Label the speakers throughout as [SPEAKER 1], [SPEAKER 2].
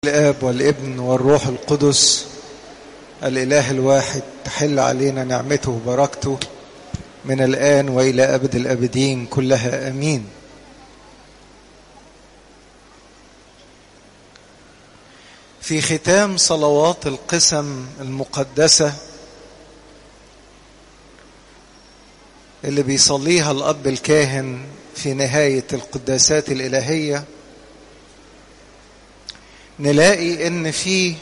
[SPEAKER 1] الآب والابن والروح القدس الإله الواحد تحل علينا نعمته وبركته من الآن وإلى أبد الأبدين كلها آمين. في ختام صلوات القسم المقدسة اللي بيصليها الأب الكاهن في نهاية القداسات الإلهية نلاقي إن في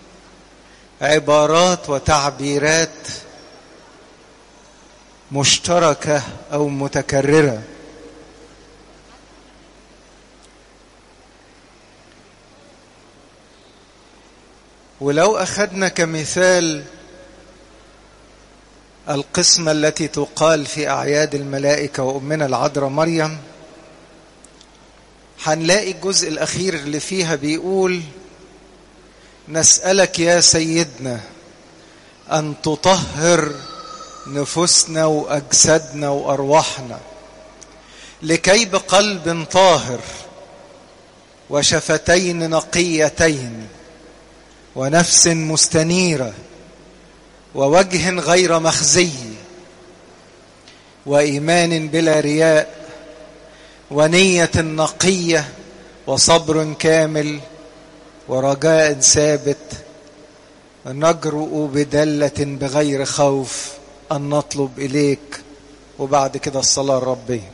[SPEAKER 1] عبارات وتعبيرات مشتركة أو متكررة. ولو أخذنا كمثال القسمة التي تقال في أعياد الملائكة وأمنا العذراء مريم، هنلاقي الجزء الأخير اللي فيها بيقول: نسألك يا سيدنا أن تطهر نفوسنا وأجسادنا وأرواحنا لكي بقلب طاهر وشفتين نقيتين ونفس مستنيرة ووجه غير مخزي وإيمان بلا رياء ونية نقية وصبر كامل ورجاء ثابت نجرؤ بدلة بغير خوف أن نطلب إليك. وبعد كده الصلاة الربية.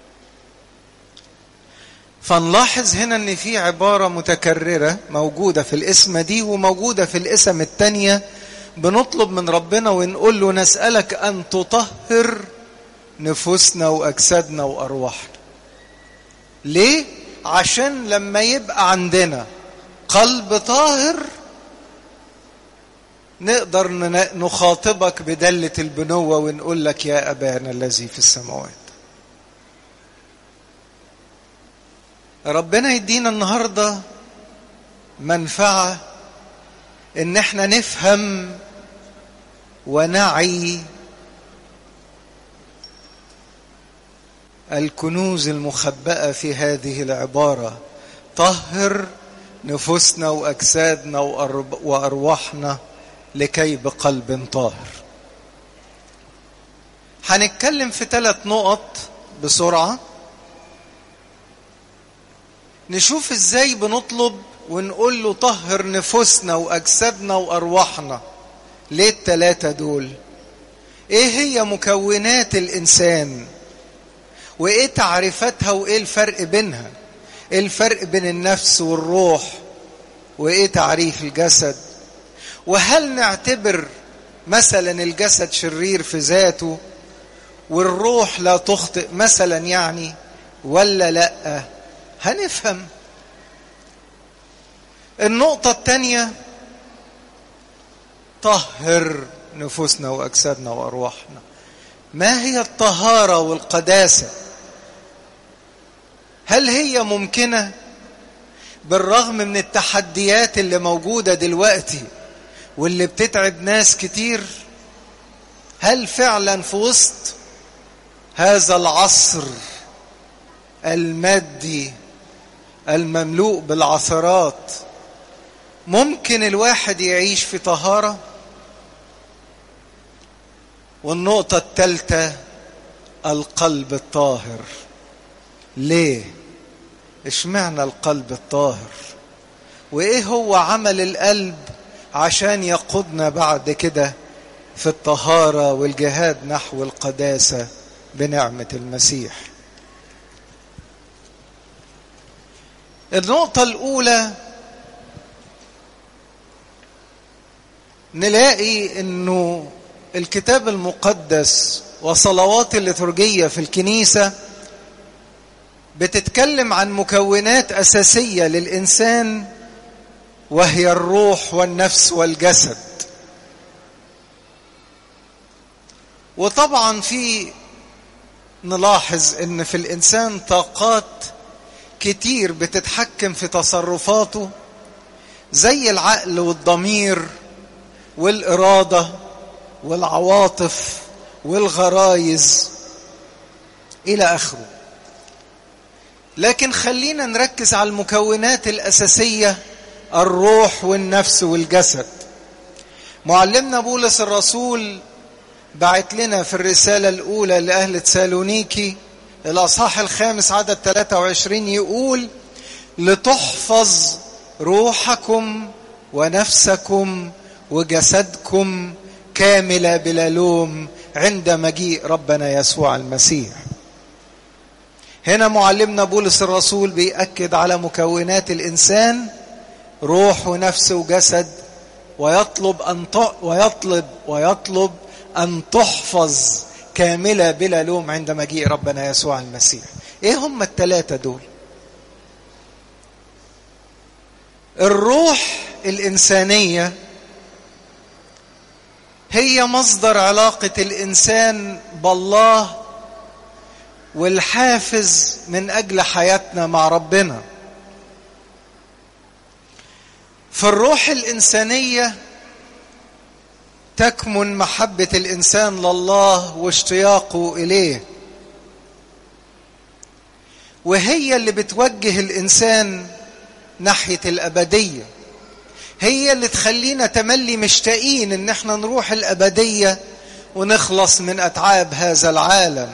[SPEAKER 1] فنلاحظ هنا أن في عبارة متكررة موجودة في الاسم دي وموجودة في الاسم التانية، بنطلب من ربنا ونقول له: نسألك أن تطهر نفوسنا وأجسادنا وأرواحنا. ليه؟ عشان لما يبقى عندنا قلب طاهر نقدر نخاطبك بدلة البنوة ونقول لك: يا أبانا الذي في السماوات. ربنا يدينا النهاردة منفعة إن احنا نفهم ونعي الكنوز المخبأة في هذه العبارة: طهر نفوسنا وأجسادنا وأرواحنا لكي بقلب طاهر. هنتكلم في 3 نقط بسرعة نشوف ازاي بنطلب ونقول له: طهر نفوسنا وأجسادنا وأرواحنا. ليه ال3 دول؟ ايه هي مكونات الإنسان وايه تعريفاتها وايه الفرق بينها؟ ايه الفرق بين النفس والروح وايه تعريف الجسد؟ وهل نعتبر مثلا الجسد شرير في ذاته والروح لا تخطئ مثلا يعني ولا لا؟ هنفهم. النقطة الثانية: طهر نفوسنا وأجسادنا وأرواحنا. ما هي الطهارة والقداسة؟ هل هي ممكنة بالرغم من التحديات اللي موجودة دلوقتي واللي بتتعب ناس كتير؟ هل فعلا في وسط هذا العصر المادي المملوء بالعثرات ممكن الواحد يعيش في طهارة؟ والنقطة الثالثة: القلب الطاهر. ليه؟ اشمعنى القلب الطاهر؟ وايه هو عمل القلب عشان يقودنا بعد كده في الطهارة والجهاد نحو القداسة بنعمة المسيح؟ النقطة الأولى: نلاقي إنه الكتاب المقدس وصلوات الليتورجية في الكنيسة بتتكلم عن مكونات أساسية للإنسان، وهي الروح والنفس والجسد. وطبعا نلاحظ إن في الإنسان طاقات كتير بتتحكم في تصرفاته، زي العقل والضمير والإرادة والعواطف والغرايز إلى آخره. لكن خلينا نركز على المكونات الأساسية الروح والنفس والجسد. معلمنا بولس الرسول بعت لنا في الرسالة الأولى لأهل تسالونيكي الأصحاح 5 عدد 23 يقول: لتحفظ روحكم ونفسكم وجسدكم كاملة بلا لوم عند مجيء ربنا يسوع المسيح. هنا معلمنا بولس الرسول بيأكد على مكونات الإنسان: روح ونفس وجسد، ويطلب أن تحفظ كاملة بلا لوم عند مجيء ربنا يسوع المسيح. إيه هم الثلاثة دول؟ الروح الإنسانية هي مصدر علاقة الإنسان بالله والحافز من أجل حياتنا مع ربنا. في الروح الإنسانية تكمن محبة الإنسان لله واشتياقه إليه، وهي اللي بتوجه الإنسان ناحية الأبدية، هي اللي تخلينا تملي مشتاقين إن احنا نروح الأبدية ونخلص من أتعاب هذا العالم.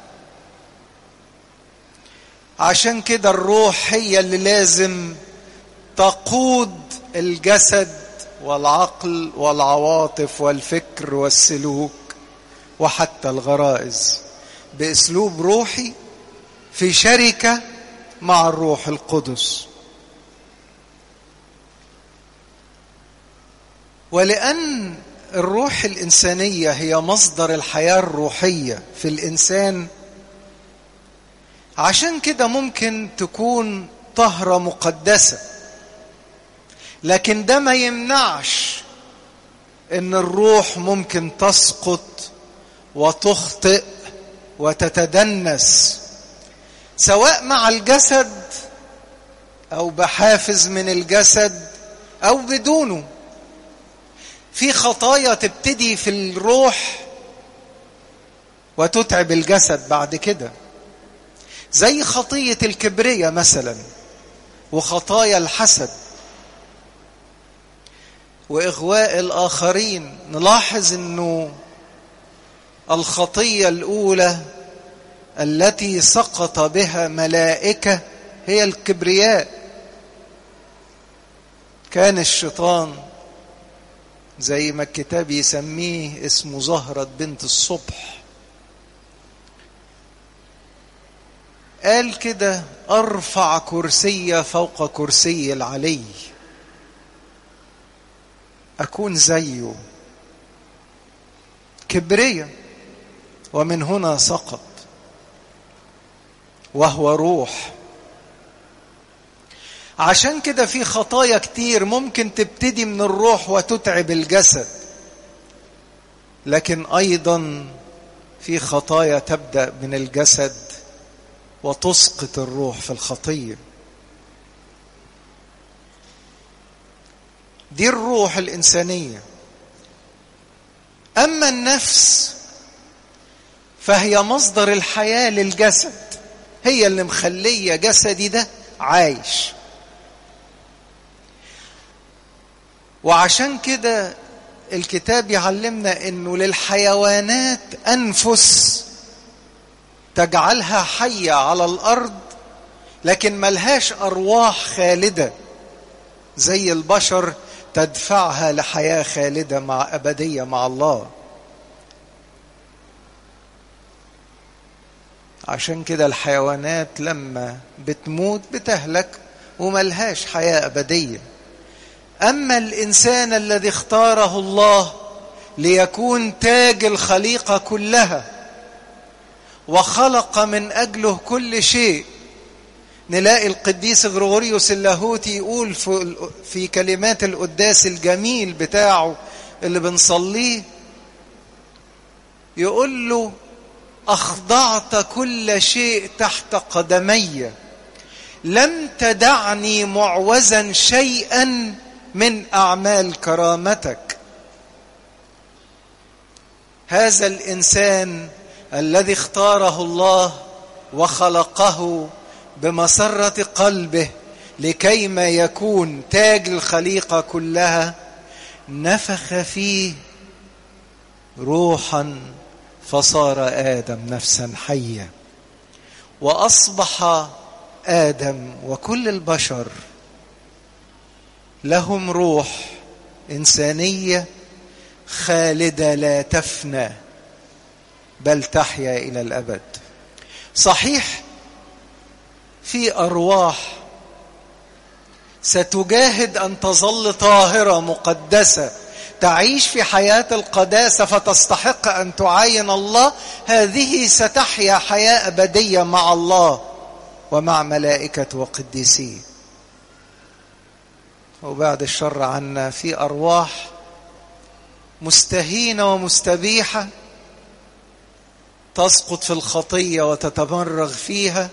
[SPEAKER 1] عشان كده الروح هي اللي لازم تقود الجسد والعقل والعواطف والفكر والسلوك وحتى الغرائز بأسلوب روحي في شركة مع الروح القدس. ولأن الروح الإنسانية هي مصدر الحياة الروحية في الإنسان، عشان كده ممكن تكون طهرة مقدسة، لكن ده ما يمنعش ان الروح ممكن تسقط وتخطئ وتتدنس، سواء مع الجسد او بحافز من الجسد او بدونه. في خطايا تبتدي في الروح وتتعب الجسد بعد كده، زي خطية الكبرياء مثلا، وخطايا الحسد وإغواء الآخرين. نلاحظ أنه الخطية الأولى التي سقط بها ملائكة هي الكبرياء. كان الشيطان زي ما الكتاب يسميه اسمه زهرة بنت الصبح، قال كده: أرفع كرسي فوق كرسي العلي، أكون زيه. كبرياء، ومن هنا سقط، وهو روح. عشان كده في خطايا كتير ممكن تبتدي من الروح وتتعب الجسد، لكن أيضا في خطايا تبدأ من الجسد وتسقط الروح في الخطية. دي الروح الإنسانية. أما النفس فهي مصدر الحياة للجسد، هي اللي مخلية جسدي ده عايش. وعشان كده الكتاب يعلمنا انه للحيوانات انفس تجعلها حية على الارض، لكن ملهاش ارواح خالدة زي البشر تدفعها لحياة خالدة مع ابدية مع الله. عشان كده الحيوانات لما بتموت بتهلك وملهاش حياة ابدية. أما الإنسان الذي اختاره الله ليكون تاج الخليقة كلها وخلق من أجله كل شيء، نلاقي القديس غريغوريوس اللاهوتي يقول في كلمات القداس الجميل بتاعه اللي بنصليه، يقول له: أخضعت كل شيء تحت قدمي، لم تدعني معوزا شيئا من أعمال كرامتك. هذا الإنسان الذي اختاره الله وخلقه بمسرة قلبه لكيما يكون تاج الخليقة كلها، نفخ فيه روحا فصار آدم نفسا حية. وأصبح آدم وكل البشر لهم روح إنسانية خالدة لا تفنى بل تحيا إلى الأبد. صحيح في أرواح ستجاهد أن تظل طاهرة مقدسة، تعيش في حياة القداسة فتستحق أن تعاين الله، هذه ستحيا حياة أبدية مع الله ومع ملائكة وقديسيه. وبعد الشر عنا في أرواح مستهينة ومستبيحة تسقط في الخطية وتتمرغ فيها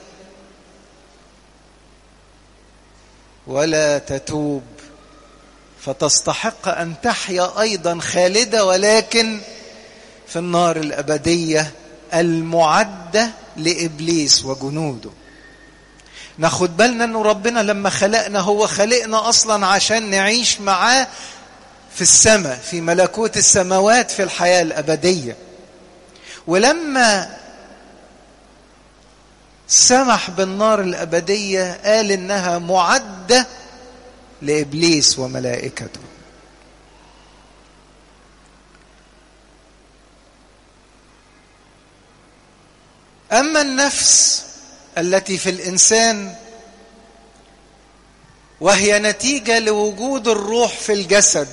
[SPEAKER 1] ولا تتوب، فتستحق أن تحيا أيضا خالدة، ولكن في النار الأبدية المعدة لإبليس وجنوده. ناخد بالنا أنه ربنا لما خلقنا هو خلقنا أصلا عشان نعيش معاه في السماء، في ملكوت السماوات، في الحياة الأبدية. ولما سمح بالنار الأبدية قال إنها معدة لإبليس وملائكته. أما النفس التي في الإنسان وهي نتيجة لوجود الروح في الجسد،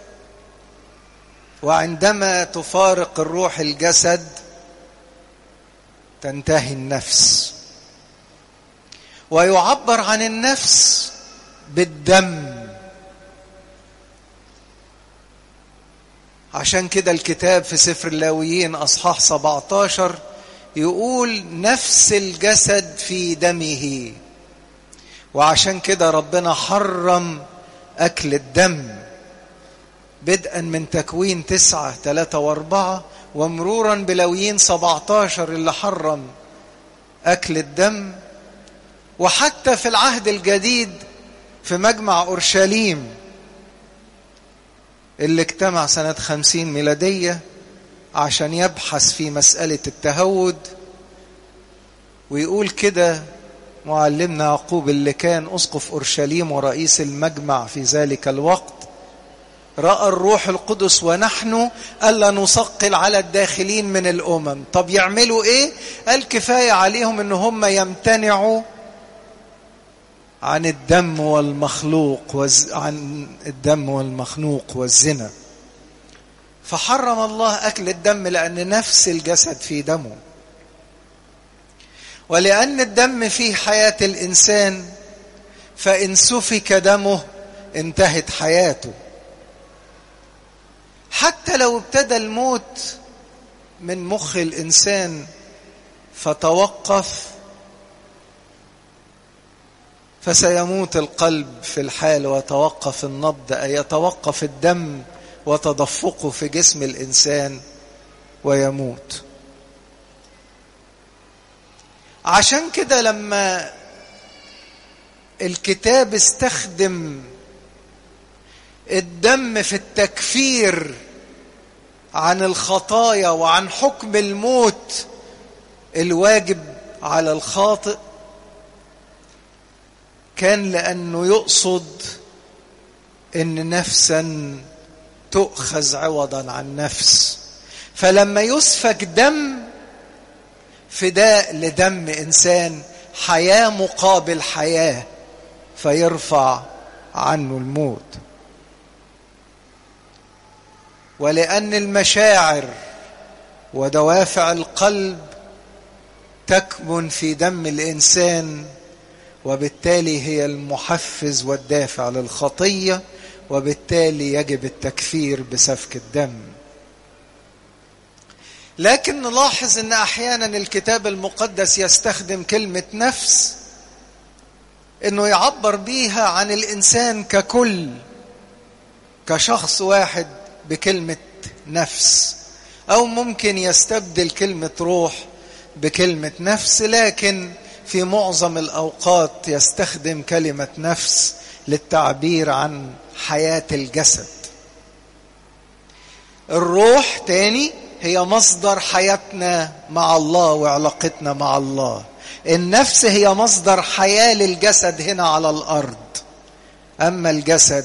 [SPEAKER 1] وعندما تفارق الروح الجسد تنتهي النفس. ويعبر عن النفس بالدم. عشان كده الكتاب في سفر اللاويين أصحاح 17 يقول نفس الجسد في دمه. وعشان كده ربنا حرم أكل الدم بدءا من تكوين 9:3-4 ومرورا بلاويين 17 اللي حرم أكل الدم. وحتى في العهد الجديد في مجمع أورشليم اللي اجتمع سنة 50 ميلادية عشان يبحث في مسألة التهود، ويقول كده معلمنا يعقوب اللي كان أسقف أورشليم ورئيس المجمع في ذلك الوقت: رأى الروح القدس ونحن ألا نثقل على الداخلين من الأمم. طب يعملوا إيه؟ قال كفاية عليهم إن هم يمتنعوا عن الدم والمخنوق والزنا. فحرم الله أكل الدم لأن نفس الجسد في دمه، ولأن الدم فيه حياة الإنسان، فإن سفك دمه انتهت حياته. حتى لو ابتدى الموت من مخ الإنسان فتوقف، فسيموت القلب في الحال ويتوقف النبض، أي يتوقف الدم وتدفقه في جسم الإنسان ويموت. عشان كده لما الكتاب استخدم الدم في التكفير عن الخطايا وعن حكم الموت الواجب على الخاطئ، كان لأنه يقصد إن نفسا تؤخذ عوضا عن نفس. فلما يسفك دم فداء لدم إنسان، حياة مقابل حياة، فيرفع عنه الموت. ولأن المشاعر ودوافع القلب تكمن في دم الإنسان، وبالتالي هي المحفز والدافع للخطية، وبالتالي يجب التكفير بسفك الدم. لكن نلاحظ أن أحيانا الكتاب المقدس يستخدم كلمة نفس أنه يعبر بيها عن الإنسان ككل، كشخص واحد بكلمة نفس، أو ممكن يستبدل كلمة روح بكلمة نفس. لكن في معظم الأوقات يستخدم كلمة نفس للتعبير عن حياة الجسد. الروح تاني هي مصدر حياتنا مع الله وعلاقتنا مع الله. النفس هي مصدر حياة للجسد هنا على الأرض. أما الجسد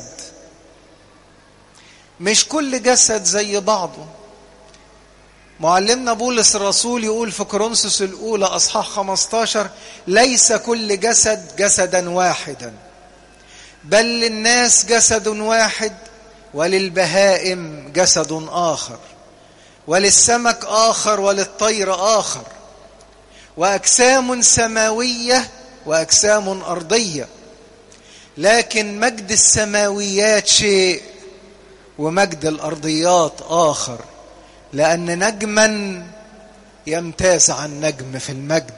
[SPEAKER 1] مش كل جسد زي بعضه. معلمنا بولس الرسول يقول في كورنثوس الأولى أصحاح 15: ليس كل جسد جسدا واحدا، بل للناس جسد واحد، وللبهائم جسد آخر، وللسمك آخر، وللطير آخر، وأجسام سماوية وأجسام أرضية، لكن مجد السماويات شيء ومجد الأرضيات آخر، لأن نجما يمتاز عن نجم في المجد.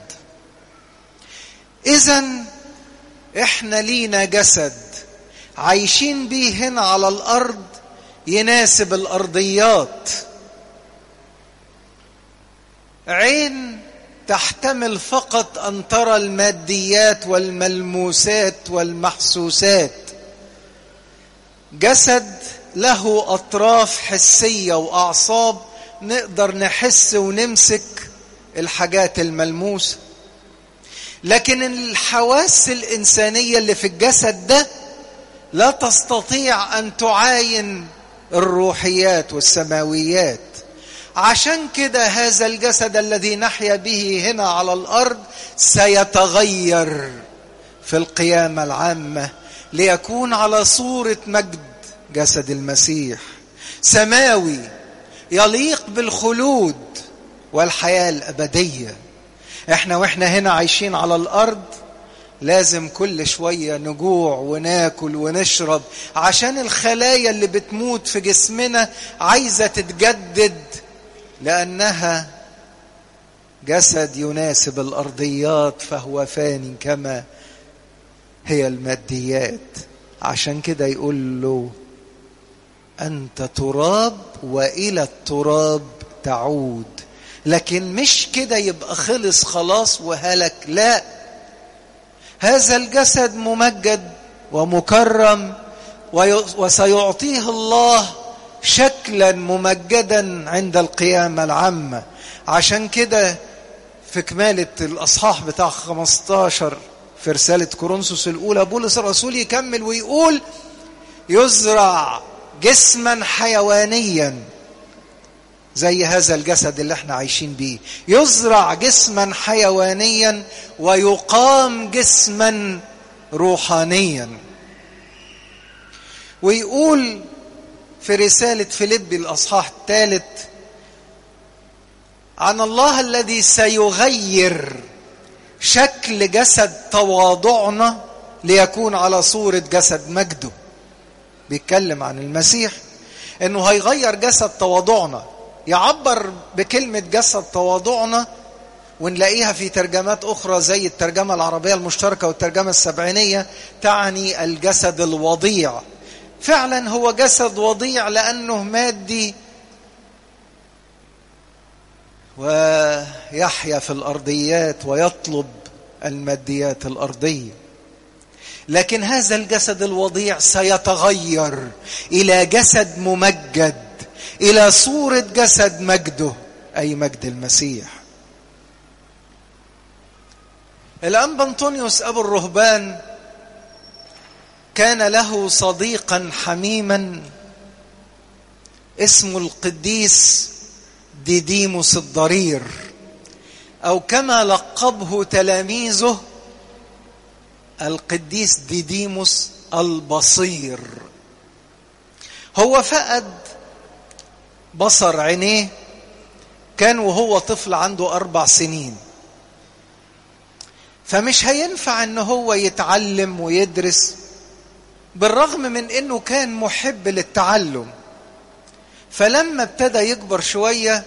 [SPEAKER 1] إذن إحنا لينا جسد عايشين بيه هنا على الأرض يناسب الأرضيات. عين تحتمل فقط أن ترى الماديات والملموسات والمحسوسات. جسد له أطراف حسية وأعصاب نقدر نحس ونمسك الحاجات الملموسة، لكن الحواس الإنسانية اللي في الجسد ده لا تستطيع أن تعاين الروحيات والسماويات. عشان كده هذا الجسد الذي نحيا به هنا على الأرض سيتغير في القيامة العامة ليكون على صورة مجد جسد المسيح، سماوي يليق بالخلود والحياة الأبدية. واحنا هنا عايشين على الأرض لازم كل شوية نجوع وناكل ونشرب، عشان الخلايا اللي بتموت في جسمنا عايزة تتجدد، لأنها جسد يناسب الأرضيات فهو فاني كما هي الماديات. عشان كده يقول له أنت تراب وإلى التراب تعود. لكن مش كده يبقى خلص خلاص وهلك، لا، هذا الجسد ممجد ومكرم وسيعطيه الله شكلا ممجدا عند القيامة العامة. عشان كده في كمالة الأصحاح بتاع 15 في رسالة كورنثوس الأولى بولس الرسول يكمل ويقول: يزرع جسما حيوانيا زي هذا الجسد اللي احنا عايشين بيه، يزرع جسما حيوانيا ويقام جسما روحانيا. ويقول في رسالة فيليبي الأصحاح 3 عن الله الذي سيغير شكل جسد تواضعنا ليكون على صورة جسد مجده. بيتكلم عن المسيح انه هيغير جسد تواضعنا. يعبر بكلمة جسد تواضعنا ونلاقيها في ترجمات أخرى زي الترجمة العربية المشتركة والترجمة السبعينية تعني الجسد الوضيع. فعلا هو جسد وضيع لأنه مادي ويحيا في الأرضيات ويطلب الماديات الأرضية، لكن هذا الجسد الوضيع سيتغير إلى جسد ممجد، إلى صورة جسد مجده أي مجد المسيح. الأنبا أنطونيوس أبو الرهبان كان له صديقا حميما اسمه القديس ديديموس الضرير، أو كما لقبه تلاميذه القديس ديديموس البصير. هو فقد بصر عينيه كان وهو طفل عنده 4 سنين، فمش هينفع ان هو يتعلم ويدرس، بالرغم من انه كان محب للتعلم. فلما ابتدى يكبر شوية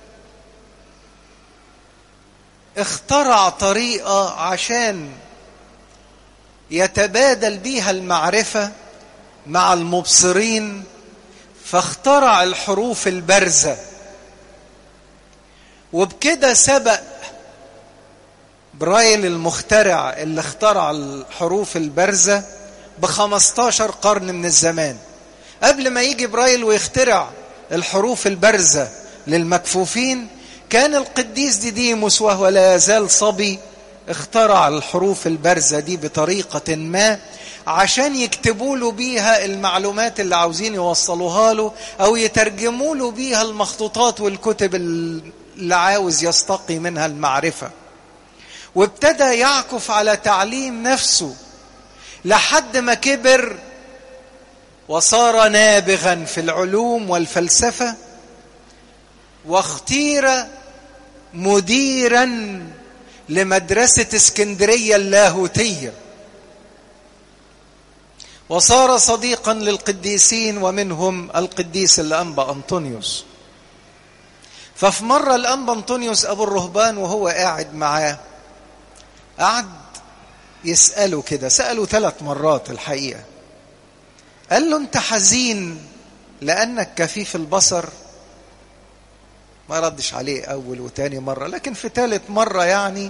[SPEAKER 1] اخترع طريقة عشان يتبادل بيها المعرفة مع المبصرين، فاخترع الحروف البارزة، وبكده سبق برايل المخترع اللي اخترع الحروف البارزة ب15 قرن من الزمان. قبل ما يجي برايل ويخترع الحروف البارزة للمكفوفين، كان القديس ديديموس وهو لا يزال صبي اخترع الحروف البارزة دي بطريقة ما عشان يكتبوا له بيها المعلومات اللي عاوزين يوصلوها له، أو يترجموا له بيها المخطوطات والكتب اللي عاوز يستقي منها المعرفة. وابتدى يعكف على تعليم نفسه لحد ما كبر وصار نابغا في العلوم والفلسفة، واختير مديرا لمدرسة اسكندرية اللاهوتية، وصار صديقا للقديسين ومنهم القديس الأنبا أنطونيوس. ففي مرة الأنبا أنطونيوس أبو الرهبان وهو قاعد معاه قعد يسأله كده، سأله 3 مرات الحقيقة. قال له: أنت حزين لأنك كفيف البصر؟ ما ردش عليه أول وتاني مرة، لكن في 3 مرة يعني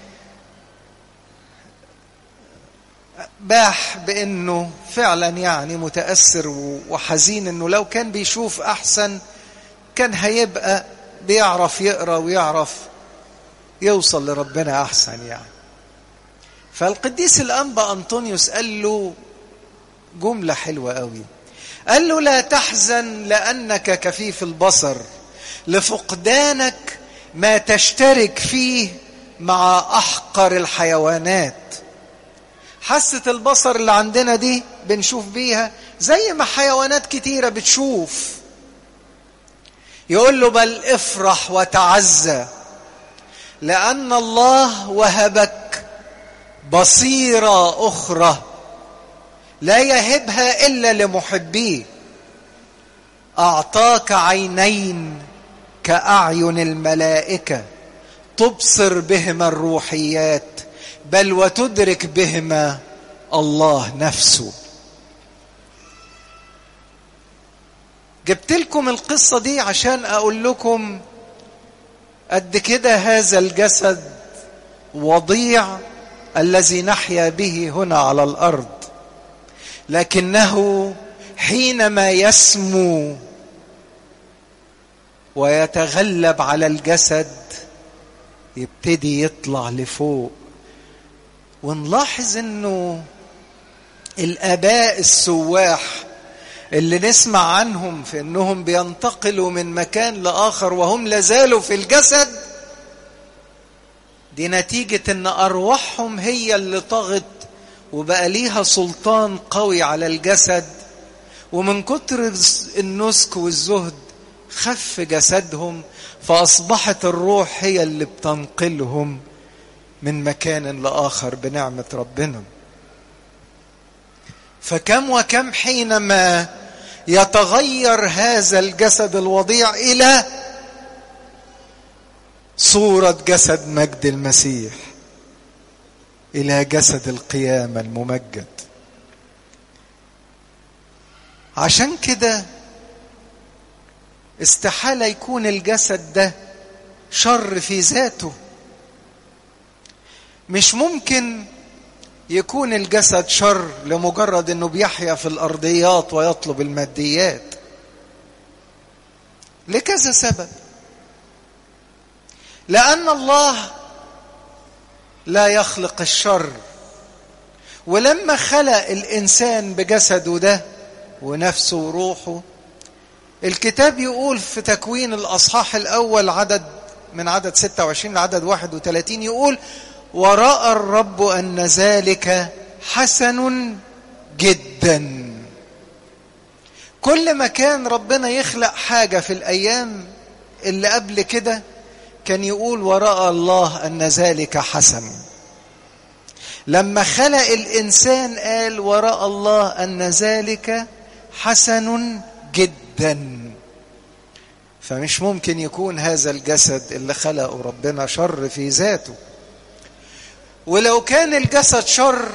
[SPEAKER 1] باح بأنه فعلا يعني متأثر وحزين، أنه لو كان بيشوف أحسن كان هيبقى بيعرف يقرأ ويعرف يوصل لربنا أحسن يعني. فالقديس الأنبا أنطونيوس قال له جملة حلوة قوي، قال له: لا تحزن لأنك كفيف البصر لفقدانك ما تشترك فيه مع أحقر الحيوانات. حاسة البصر اللي عندنا دي بنشوف بيها زي ما حيوانات كتيرة بتشوف. يقول له: بل افرح وتعزى لأن الله وهبك بصيرة أخرى لا يهبها إلا لمحبيه، أعطاك عينين كأعين الملائكة تبصر بهما الروحيات، بل وتدرك بهما الله نفسه. جبت لكم القصة دي عشان أقول لكم قد كده هذا الجسد وضيع الذي نحيا به هنا على الأرض، لكنه حينما يسمو ويتغلب على الجسد يبتدي يطلع لفوق. ونلاحظ انه الآباء السواح اللي نسمع عنهم في انهم بينتقلوا من مكان لآخر وهم لازالوا في الجسد، دي نتيجة ان أرواحهم هي اللي طغت وبقى ليها سلطان قوي على الجسد، ومن كتر النسك والزهد خف جسدهم، فأصبحت الروح هي اللي بتنقلهم من مكان لآخر بنعمة ربنا. فكم وكم حينما يتغير هذا الجسد الوضيع إلى صورة جسد مجد المسيح، إلى جسد القيامة الممجد. عشان كده استحالة يكون الجسد ده شر في ذاته. مش ممكن يكون الجسد شر لمجرد انه بيحيا في الارضيات ويطلب الماديات، لكذا سبب. لأن الله لا يخلق الشر، ولما خلق الإنسان بجسده ده ونفسه وروحه، الكتاب يقول في تكوين الأصحاح الأول من عدد 26 لعدد 31 يقول: ورأى الرب أن ذلك حسن جدا. كل ما كان ربنا يخلق حاجة في الأيام اللي قبل كده كان يقول ورأى الله أن ذلك حسن. لما خلق الإنسان قال ورأى الله أن ذلك حسن جدا. فمش ممكن يكون هذا الجسد اللي خلقه ربنا شر في ذاته. ولو كان الجسد شر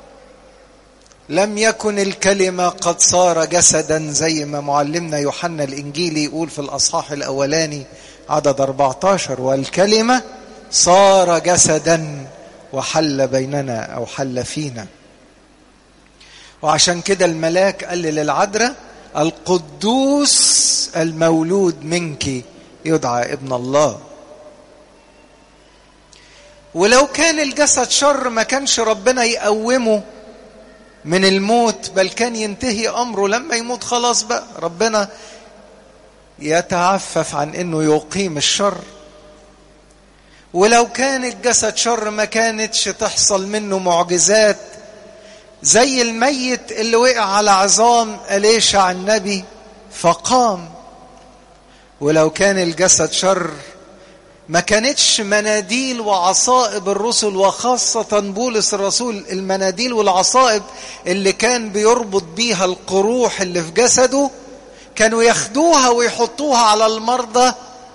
[SPEAKER 1] لم يكن الكلمة قد صار جسدا، زي ما معلمنا يوحنا الإنجيلي يقول في الأصحاح الأولاني عدد 14: والكلمة صار جسدا وحل بيننا أو حل فينا. وعشان كده الملاك قال للعذراء: القدوس المولود منك يدعى ابن الله. ولو كان الجسد شر ما كانش ربنا يقومه من الموت، بل كان ينتهي أمره لما يموت. خلاص بقى ربنا يتعفف عن انه يقيم الشر. ولو كان الجسد شر ما كانتش تحصل منه معجزات زي الميت اللي وقع على عظام أليشع النبي فقام. ولو كان الجسد شر ما كانتش مناديل وعصائب الرسل، وخاصة بولس الرسول، المناديل والعصائب اللي كان بيربط بيها القروح اللي في جسده، كانوا ياخدوها ويحطوها على المرضى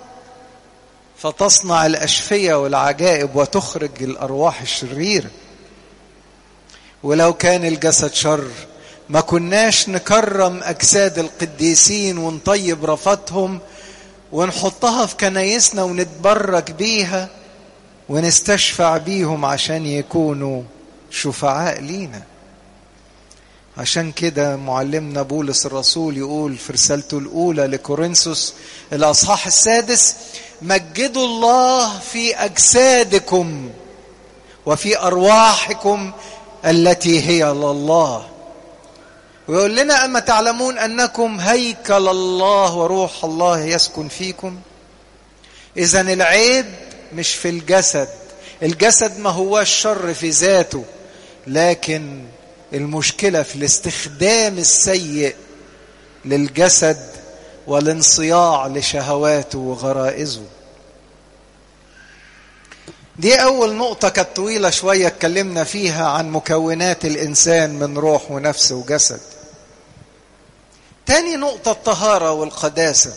[SPEAKER 1] فتصنع الأشفية والعجائب وتخرج الأرواح الشريرة. ولو كان الجسد شر ما كناش نكرم أجساد القديسين ونطيب رفاتهم ونحطها في كنايسنا ونتبرك بيها ونستشفع بيهم عشان يكونوا شفعاء لينا. عشان كده معلمنا بولس الرسول يقول في رسالته الأولى لكورنثوس الأصحاح 6: مجدوا الله في أجسادكم وفي أرواحكم التي هي لله. ويقول لنا: أما تعلمون أنكم هيكل الله وروح الله يسكن فيكم. إذن العيب مش في الجسد. الجسد ما هو الشر في ذاته، لكن المشكلة في الاستخدام السيء للجسد والانصياع لشهواته وغرائزه. دي أول نقطة كانت طويلة شوية اتكلمنا فيها عن مكونات الإنسان من روح ونفس وجسد. تاني نقطة الطهارة والقداسة.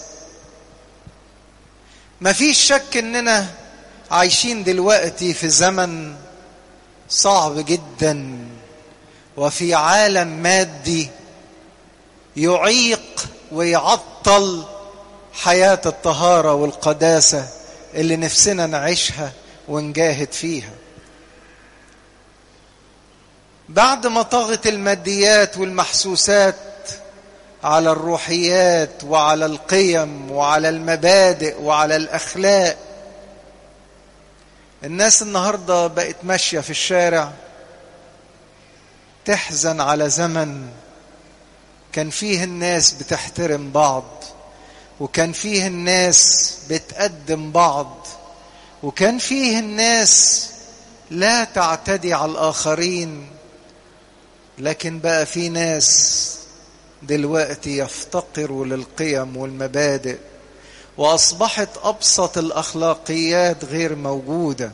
[SPEAKER 1] مفيش شك إننا عايشين دلوقتي في زمن صعب جدا، وفي عالم مادي يعيق ويعطل حياة الطهارة والقداسة اللي نفسنا نعيشها ونجاهد فيها. بعد ما طغت الماديات والمحسوسات على الروحيات وعلى القيم وعلى المبادئ وعلى الأخلاق، الناس النهاردة بقت ماشية في الشارع تحزن على زمن كان فيه الناس بتحترم بعض، وكان فيه الناس بتقدم بعض، وكان فيه الناس لا تعتدي على الآخرين. لكن بقى في ناس دلوقتي يفتقروا للقيم والمبادئ، وأصبحت أبسط الأخلاقيات غير موجودة.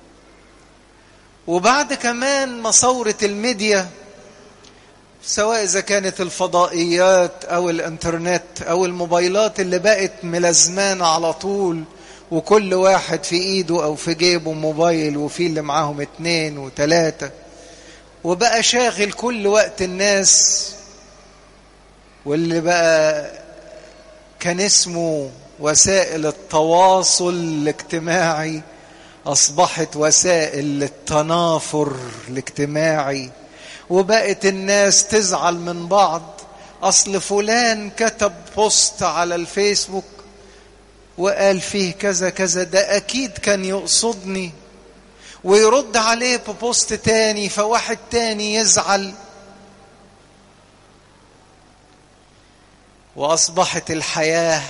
[SPEAKER 1] وبعد كمان مصورة الميديا، سواء إذا كانت الفضائيات أو الإنترنت أو الموبايلات اللي بقت ملازمانة على طول، وكل واحد في إيده أو في جيبه موبايل، وفي اللي معاهم 2 و3، وبقى شاغل كل وقت الناس. واللي بقى كان اسمه وسائل التواصل الاجتماعي أصبحت وسائل للتنافر الاجتماعي. وبقت الناس تزعل من بعض، أصل فلان كتب بوست على الفيسبوك وقال فيه كذا كذا، ده أكيد كان يقصدني، ويرد عليه ببوست تاني، فواحد تاني يزعل. وأصبحت الحياة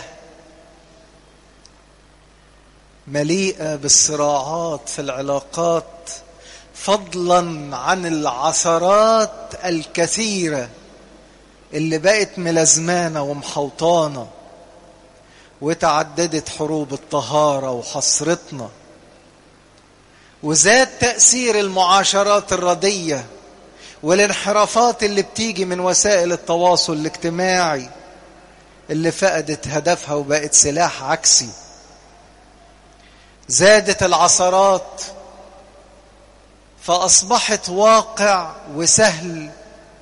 [SPEAKER 1] مليئة بالصراعات في العلاقات، فضلا عن العثرات الكثيرة اللي بقت ملازمانة ومحوطانة. وتعددت حروب الطهارة وحصرتنا، وزاد تأثير المعاشرات الردية والانحرافات اللي بتيجي من وسائل التواصل الاجتماعي اللي فقدت هدفها وبقت سلاح عكسي. زادت العثرات فأصبحت واقع وسهل،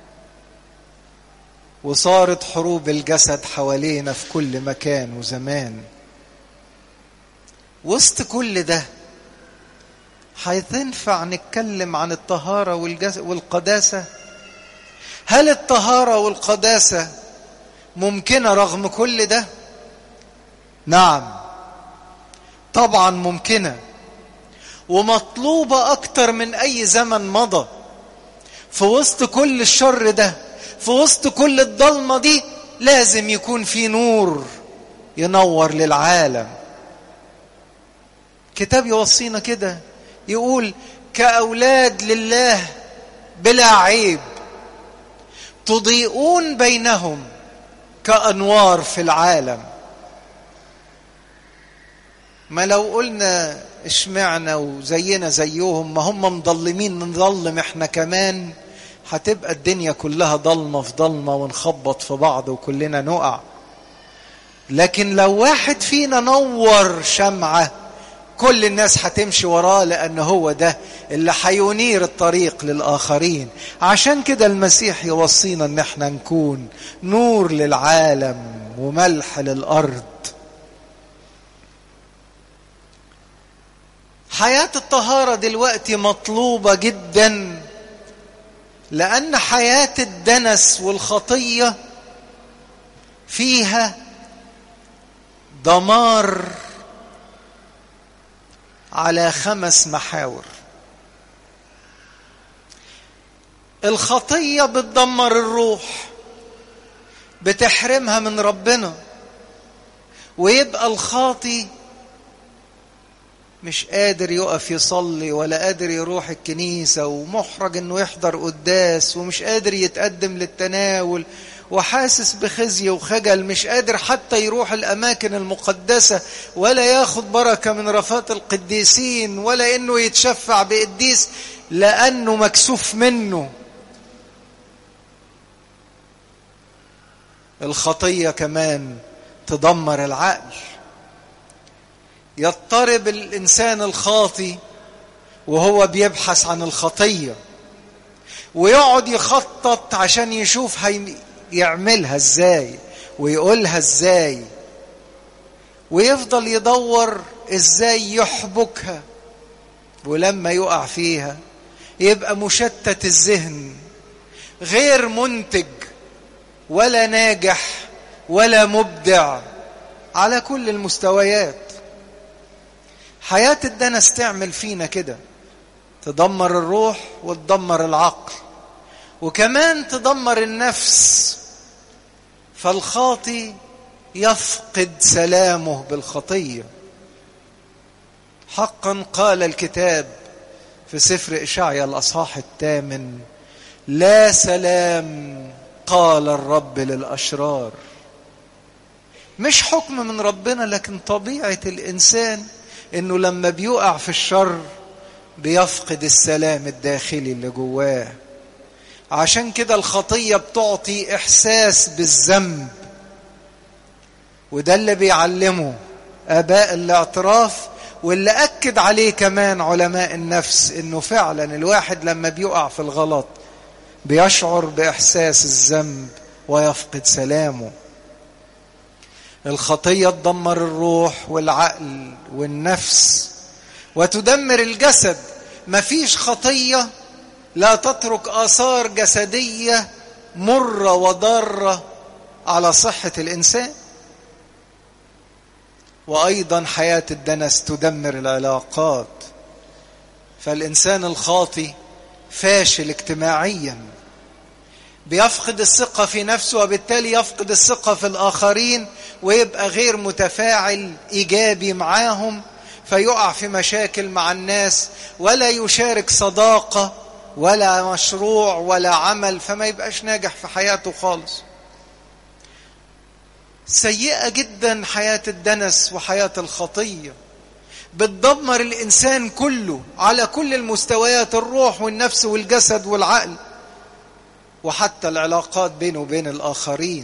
[SPEAKER 1] وصارت حروب الجسد حوالينا في كل مكان وزمان. وسط كل ده هتنفع نتكلم عن الطهارة والقداسة؟ هل الطهارة والقداسة ممكنة رغم كل ده؟ نعم طبعا ممكنة، ومطلوبة أكتر من أي زمن مضى. في وسط كل الشر ده، في وسط كل الضلمة دي، لازم يكون في نور ينور للعالم. كتاب يوصينا كده، يقول كأولاد لله بلا عيب تضيئون بينهم كأنوار في العالم. ما لو قلنا اشمعنا وزينا زيهم، ما هم مضلمين نضلم احنا كمان، هتبقى الدنيا كلها ضلمة في ضلمة ونخبط في بعض وكلنا نقع. لكن لو واحد فينا نور شمعة، كل الناس هتمشي وراه، لأن هو ده اللي هينير الطريق للآخرين. عشان كده المسيح يوصينا ان احنا نكون نور للعالم وملح للأرض. حياة الطهارة دلوقتي مطلوبة جدا، لأن حياة الدنس والخطية فيها دمار على 5 محاور. الخطية بتدمر الروح، بتحرمها من ربنا، ويبقى الخاطي مش قادر يقف يصلي، ولا قادر يروح الكنيسة، ومحرج انه يحضر قداس، ومش قادر يتقدم للتناول، وحاسس بخزي وخجل، مش قادر حتى يروح الأماكن المقدسة، ولا ياخد بركة من رفات القديسين، ولا انه يتشفع بقديس، لأنه مكسوف منه. الخطية كمان تدمر العقل. يضطرب الإنسان الخاطي وهو بيبحث عن الخطية، ويقعد يخطط عشان يشوف يعملها ازاي ويقولها ازاي، ويفضل يدور ازاي يحبكها. ولما يقع فيها يبقى مشتت الذهن، غير منتج ولا ناجح ولا مبدع على كل المستويات. حياة الدنس تعمل فينا كده، تدمر الروح وتدمر العقل، وكمان تدمر النفس. فالخاطي يفقد سلامه بالخطية. حقا قال الكتاب في سفر إشعياء الأصحاح 8: لا سلام قال الرب للأشرار. مش حكم من ربنا، لكن طبيعة الإنسان إنه لما بيقع في الشر بيفقد السلام الداخلي اللي جواه. عشان كده الخطية بتعطي إحساس بالذنب، وده اللي بيعلمه آباء الاعتراف، واللي أكد عليه كمان علماء النفس، إنه فعلا الواحد لما بيقع في الغلط بيشعر بإحساس الذنب ويفقد سلامه. الخطية تدمر الروح والعقل والنفس وتدمر الجسد. مفيش خطية لا تترك آثار جسدية مرة وضارة على صحة الإنسان. وأيضا حياة الدنس تدمر العلاقات، فالإنسان الخاطي فاشل اجتماعيا، بيفقد الثقة في نفسه، وبالتالي يفقد الثقة في الآخرين، ويبقى غير متفاعل إيجابي معاهم، فيقع في مشاكل مع الناس، ولا يشارك صداقة ولا مشروع ولا عمل، فما يبقاش ناجح في حياته خالص. سيئة جدا حياة الدنس وحياة الخطية، بتدمر الإنسان كله على كل المستويات، الروح والنفس والجسد والعقل، وحتى العلاقات بينه وبين الآخرين.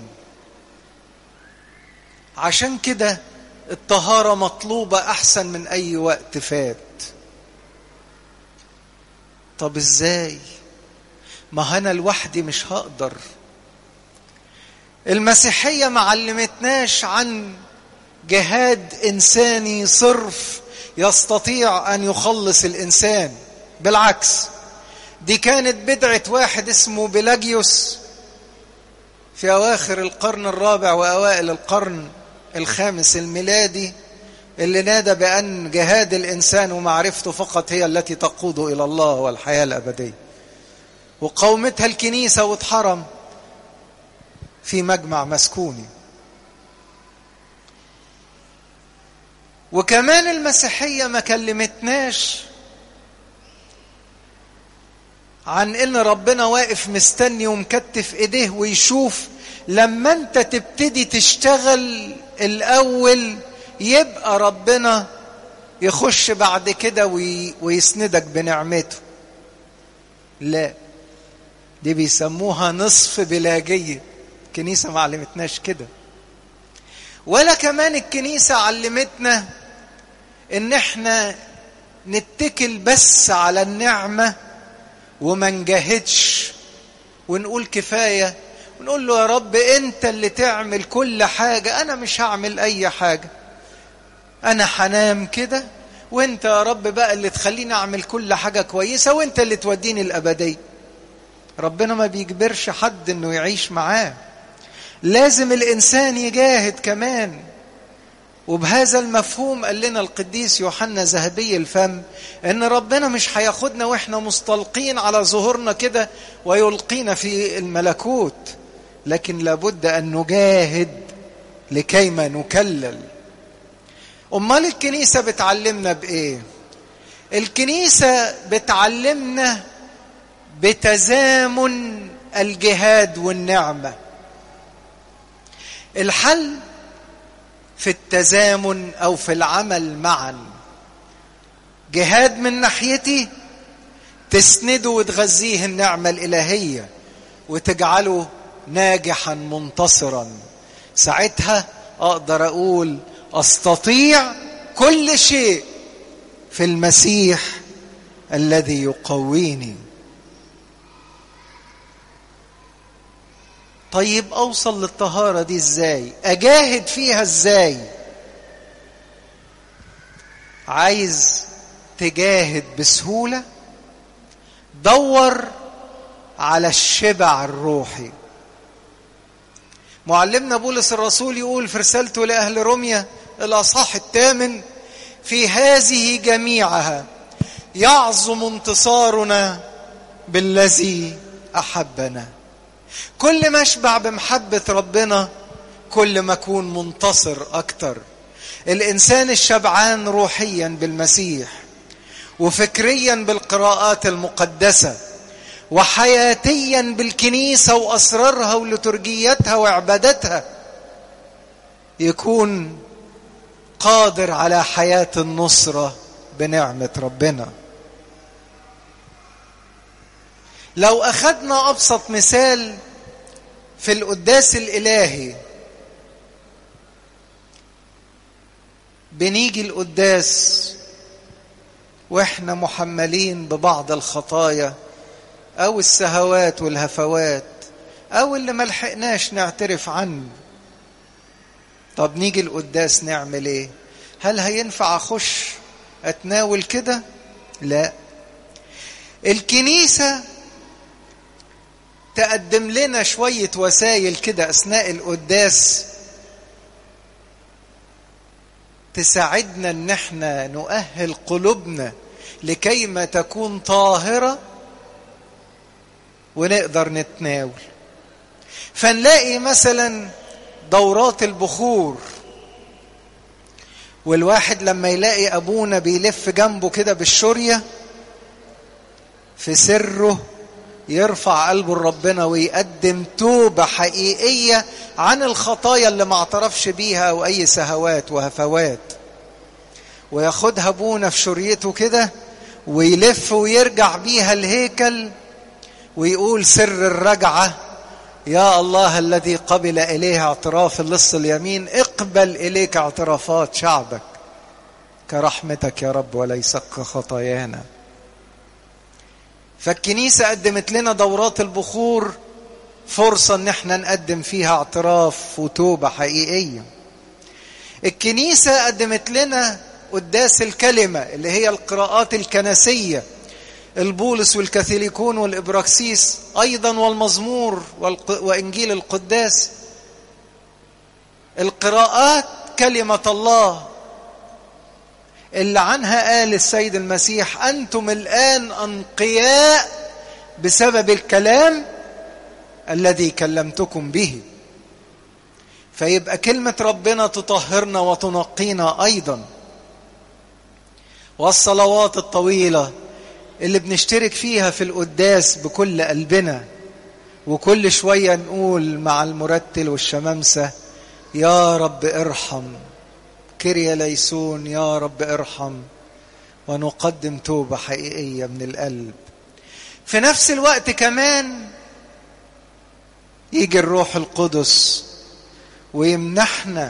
[SPEAKER 1] عشان كده الطهارة مطلوبة أحسن من أي وقت فات. طب إزاي؟ ما أنا لوحدي مش هقدر. المسيحية ما علمتناش عن جهاد إنساني صرف يستطيع أن يخلص الإنسان. بالعكس، دي كانت بدعة واحد اسمه بيلاجيوس في أواخر القرن الرابع وأوائل القرن الخامس الميلادي، اللي نادى بأن جهاد الإنسان ومعرفته فقط هي التي تقود إلى الله والحياة الأبدية، وقومتها الكنيسة واتحرم في مجمع مسكوني. وكمان المسيحية ما كلمتناش عن ان ربنا واقف مستني ومكتف ايديه ويشوف لما انت تبتدي تشتغل الاول يبقى ربنا يخش بعد كده ويسندك بنعمته. لا، دي بيسموها نصف بلاجية. الكنيسة ما علمتناش كده، ولا كمان الكنيسة علمتنا ان احنا نتكل بس على النعمة وما نجاهدش ونقول كفاية، ونقول له يا رب انت اللي تعمل كل حاجة، انا مش هعمل اي حاجة، انا هنام كده وانت يا رب بقى اللي تخليني اعمل كل حاجة كويسة وانت اللي توديني الابدية. ربنا ما بيجبرش حد انه يعيش معاه، لازم الانسان يجاهد كمان. وبهذا المفهوم قال لنا القديس يوحنا ذهبي الفم ان ربنا مش هياخدنا واحنا مستلقين على ظهورنا كده ويلقينا في الملكوت، لكن لابد ان نجاهد لكيما نكلل. امال الكنيسة بتعلمنا بايه؟ الكنيسة بتعلمنا بتزامن الجهاد والنعمة. الحل في التزامن او في العمل معا، جهاد من ناحيتي تسنده وتغذيه النعمة الإلهية وتجعله ناجحا منتصرا. ساعتها اقدر اقول استطيع كل شيء في المسيح الذي يقويني. طيب اوصل للطهارة دي ازاي؟ اجاهد فيها ازاي؟ عايز تجاهد بسهولة؟ دور على الشبع الروحي. معلمنا بولس الرسول يقول في رسالته لأهل روميا الأصحاح 8: في هذه جميعها يعظم انتصارنا بالذي أحبنا. كل ما اشبع بمحبة ربنا كل ما اكون منتصر اكتر. الانسان الشبعان روحيا بالمسيح وفكريا بالقراءات المقدسة وحياتيا بالكنيسة واسرارها ولترجيتها وعبادتها يكون قادر على حياة النصرة بنعمة ربنا. لو أخذنا أبسط مثال في القداس الإلهي، بنيجي القداس وإحنا محملين ببعض الخطايا أو السهوات والهفوات أو اللي ملحقناش نعترف عنه. طب نيجي القداس نعمل إيه؟ هل هينفع أخش أتناول كده؟ لا، الكنيسة تقدم لنا شوية وسائل كده أثناء القداس تساعدنا ان احنا نؤهل قلوبنا لكي ما تكون طاهرة ونقدر نتناول. فنلاقي مثلا دورات البخور، والواحد لما يلاقي أبونا بيلف جنبه كده بالشورية في سره يرفع قلبه لربنا ويقدم توبة حقيقية عن الخطايا اللي ما اعترفش بيها أو أي سهوات وهفوات، وياخدها أبونا في شريته كده ويلف ويرجع بيها الهيكل ويقول سر الرجعة: يا الله الذي قبل إليه اعتراف اللص اليمين، اقبل إليك اعترافات شعبك كرحمتك يا رب وليس كخطايانا. فالكنيسة قدمت لنا دورات البخور فرصة ان احنا نقدم فيها اعتراف وتوبة حقيقية. الكنيسة قدمت لنا قداس الكلمة اللي هي القراءات الكنسية، البولس والكاثوليكون والإبراكسيس أيضا، والمزمور وإنجيل القداس. القراءات كلمة الله اللي عنها قال السيد المسيح: أنتم الآن أنقياء بسبب الكلام الذي كلمتكم به. فيبقى كلمة ربنا تطهرنا وتنقينا أيضا. والصلوات الطويلة اللي بنشترك فيها في القداس بكل قلبنا، وكل شوية نقول مع المرتل والشمامسة: يا رب ارحم، كيريا ليسون، يا رب ارحم، ونقدم توبة حقيقية من القلب. في نفس الوقت كمان يجي الروح القدس ويمنحنا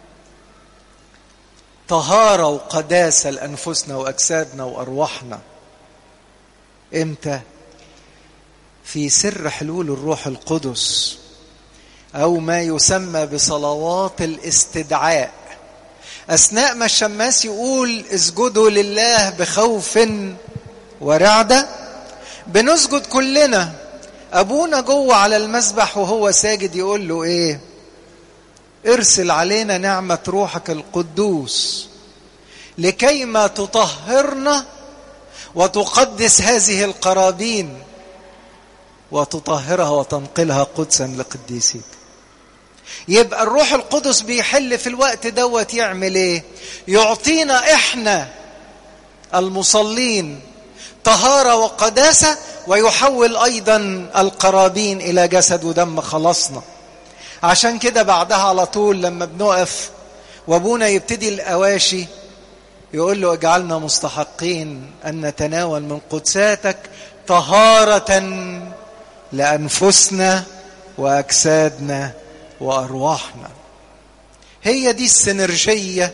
[SPEAKER 1] طهارة وقداسة لأنفسنا وأجسادنا وأرواحنا. إمتى؟ في سر حلول الروح القدس، أو ما يسمى بصلوات الاستدعاء. أثناء ما الشماس يقول: اسجدوا لله بخوف ورعدة، بنسجد كلنا. أبونا جوه على المسبح وهو ساجد يقول له إيه؟ ارسل علينا نعمة روحك القدوس لكيما تطهرنا وتقدس هذه القرابين وتطهرها وتنقلها قدسا لقديسيك. يبقى الروح القدس بيحل في الوقت دوت يعمل ايه؟ يعطينا احنا المصلين طهارة وقداسة، ويحول ايضا القرابين الى جسد ودم خلاصنا. عشان كده بعدها على طول لما بنقف وابونا يبتدي الأواشي يقول له: اجعلنا مستحقين أن نتناول من قدساتك طهارة لأنفسنا وأجسادنا وأرواحنا. هي دي السينرجية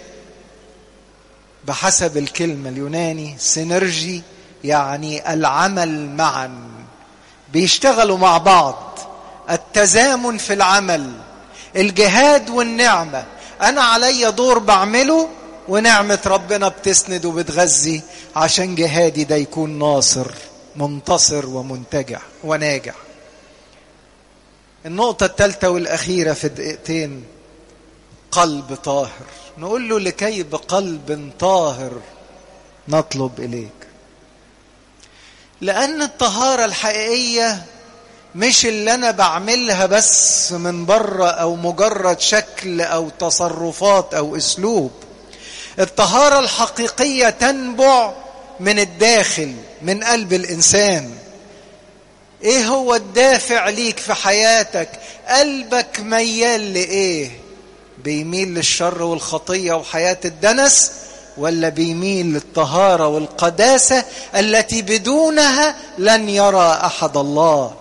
[SPEAKER 1] بحسب الكلمة اليوناني. سينرجي يعني العمل معا، بيشتغلوا مع بعض، التزامن في العمل، الجهاد والنعمة. أنا علي دور بعمله، ونعمة ربنا بتسند وبتغذي عشان جهادي ده يكون ناصر منتصر ومنتجع وناجح. النقطة الثالثة والأخيرة في دقيقتين: قلب طاهر. نقول له: لكي بقلب طاهر نطلب إليك. لأن الطهارة الحقيقية مش اللي أنا بعملها بس من بره أو مجرد شكل أو تصرفات أو أسلوب. الطهارة الحقيقية تنبع من الداخل، من قلب الإنسان. إيه هو الدافع ليك في حياتك؟ قلبك ميال لإيه؟ بيميل للشر والخطية وحياة الدنس، ولا بيميل للطهارة والقداسة التي بدونها لن يرى أحد الله؟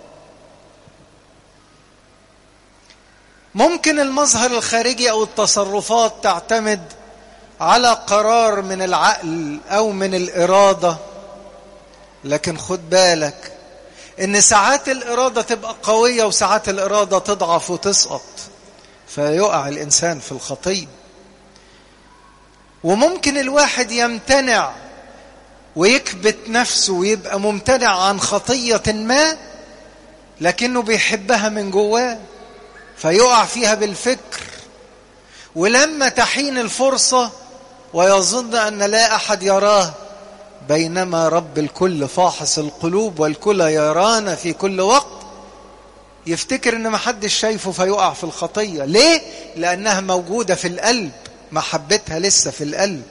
[SPEAKER 1] ممكن المظهر الخارجي أو التصرفات تعتمد على قرار من العقل أو من الإرادة، لكن خد بالك إن ساعات الإرادة تبقى قوية وساعات الإرادة تضعف وتسقط، فيقع الإنسان في الخطية. وممكن الواحد يمتنع ويكبت نفسه ويبقى ممتنع عن خطية ما، لكنه بيحبها من جواه فيقع فيها بالفكر، ولما تحين الفرصة ويظن أن لا أحد يراه، بينما رب الكل فاحص القلوب والكل يرانا في كل وقت، يفتكر أن محدش شايفه فيقع في الخطية. ليه؟ لأنها موجودة في القلب، محبتها لسه في القلب.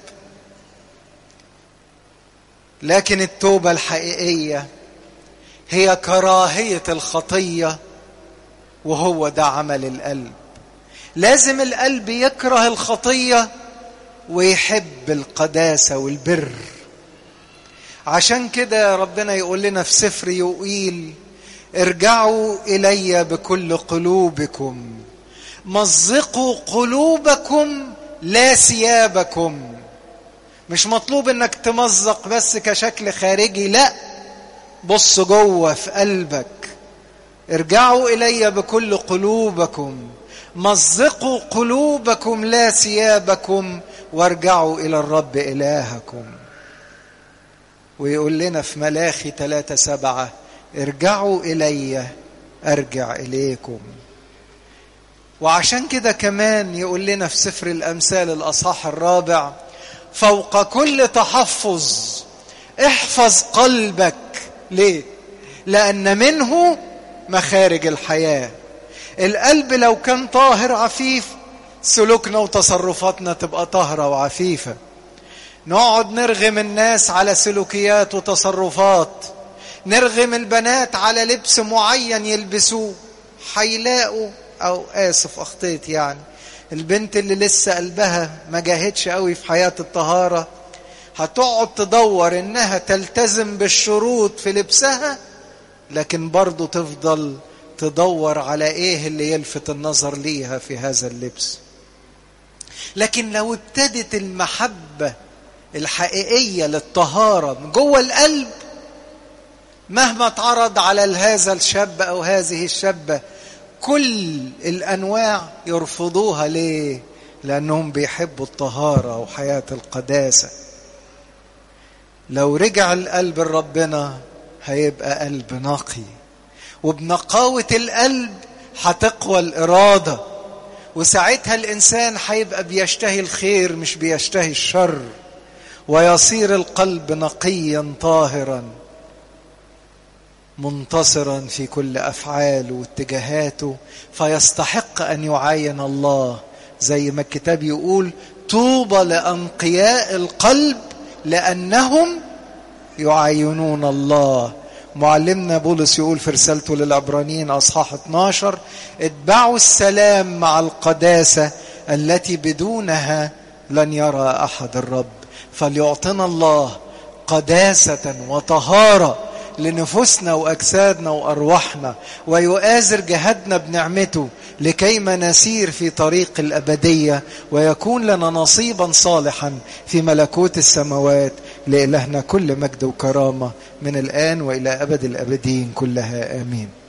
[SPEAKER 1] لكن التوبة الحقيقية هي كراهية الخطية، وهو ده عمل القلب. لازم القلب يكره الخطية ويحب القداسة والبر. عشان كده ربنا يقول لنا في سفر يوئيل: ارجعوا إلي بكل قلوبكم، مزقوا قلوبكم لا ثيابكم. مش مطلوب انك تمزق بس كشكل خارجي، لا، بص جوه في قلبك. ارجعوا إلي بكل قلوبكم، مزقوا قلوبكم لا ثيابكم، وارجعوا إلى الرب إلهكم. ويقول لنا في ملاخي 3:7 ارجعوا إلي أرجع إليكم. وعشان كده كمان يقول لنا في سفر الأمثال الأصحاح 4 فوق كل تحفظ احفظ قلبك. ليه؟ لأن منه مخارج الحياة. القلب لو كان طاهر عفيف سلوكنا وتصرفاتنا تبقى طاهرة وعفيفة. نقعد نرغم الناس على سلوكيات وتصرفات، نرغم البنات على لبس معين يلبسوه، هيلاقوا أو آسف أخطيت يعني البنت اللي لسه قلبها ما جاهدش قوي في حياة الطهارة هتقعد تدور إنها تلتزم بالشروط في لبسها، لكن برضو تفضل تدور على إيه اللي يلفت النظر ليها في هذا اللبس. لكن لو ابتدت المحبة الحقيقية للطهارة من جوه القلب، مهما اتعرض على هذا الشاب أو هذه الشابة كل الأنواع يرفضوها. ليه؟ لأنهم بيحبوا الطهارة وحياة القداسة. لو رجع القلب لربنا هيبقى قلب نقي، وبنقاوة القلب هتقوى الإرادة، وساعتها الإنسان هيبقى بيشتهي الخير مش بيشتهي الشر، ويصير القلب نقيا طاهرا منتصرا في كل أفعاله واتجاهاته، فيستحق أن يعاين الله. زي ما الكتاب يقول طوبى لأنقياء القلب لأنهم يعاينون الله. معلمنا بولس يقول في رسالته للعبرانيين أصحاح 12 اتبعوا السلام مع القداسة التي بدونها لن يرى أحد الرب. فليعطينا الله قداسة وطهارة لنفوسنا وأجسادنا وأرواحنا، ويؤازر جهدنا بنعمته لكيما نسير في طريق الأبدية ويكون لنا نصيبا صالحا في ملكوت السماوات. لإلهنا كل مجد وكرامة من الآن وإلى أبد الأبدين كلها آمين.